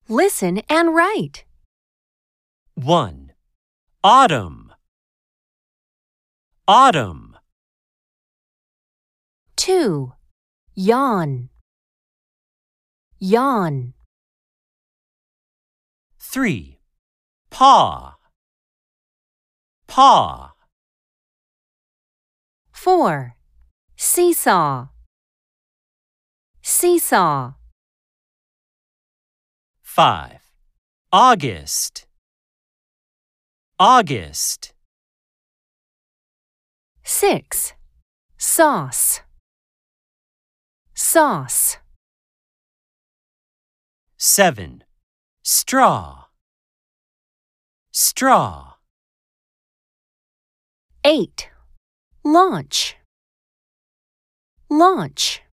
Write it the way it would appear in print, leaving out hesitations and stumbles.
Listen and write. 1. Autumn. Autumn. 2. Yawn. Yawn. 3. Paw. Paw. 4. Seesaw. Seesaw. 5. August. August. 6. Sauce. Sauce. 7. Straw. Straw. 8. Launch. Launch.